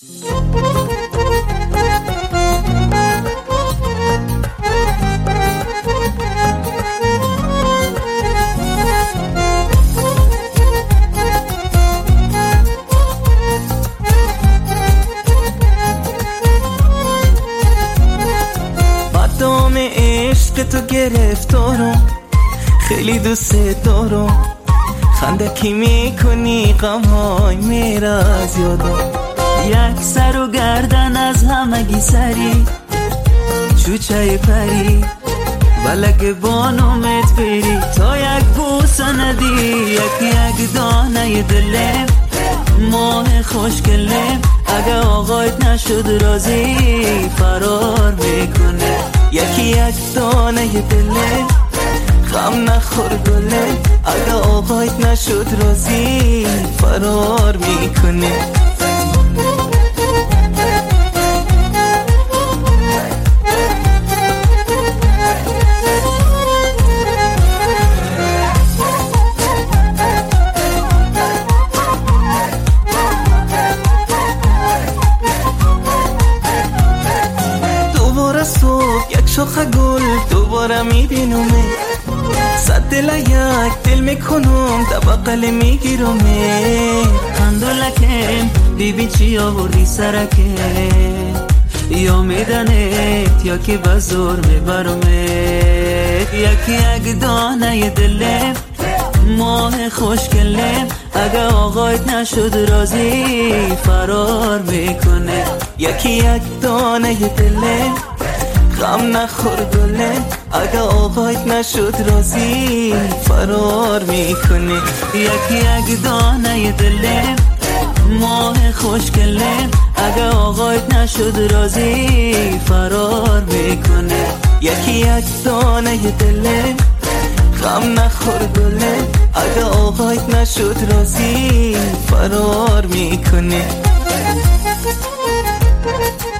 مدام عشق تو گرفتارم، خیلی دوست دارم. خندکی میکنی غمهای میره از یادم. یک سر و گردن از همگی سری، چوچه پری بلک بانومت بری. تا یک بوسه ندی یک دانه دلم، ماه خوشگلم. اگه آقایت نشد راضی فرار میکنه. یک دانه دلم، غم نخور گله. اگه آقایت نشد راضی فرار میکنه. دوباره صبح یک شاخ گل دوباره میبینمه. صد دل یک دل میکنم در بغل میگیرمه. خندولکم بیبی چی آوردی سرکه، یا میدنت یا که بزور میبرمه. یک دانه دلم، ماه خوشگلم. اگه آقایت نشد راضی فرار میکنه. یک دانه دلم، غم نخور گله. اگه آقایت نشد راضی فرار میکنه. یک دانه دلم، ماه خوشگلم. اگه آقایت نشد راضی فرار میکنه. یک دانه دلم، غم نخور گله. اگه آقایت نشد راضی فرار میکنه.